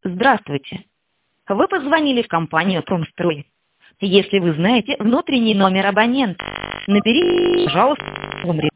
Здравствуйте. Вы позвонили в компанию «Промстрой». Если вы знаете внутренний номер абонента, наберите, пожалуйста, вам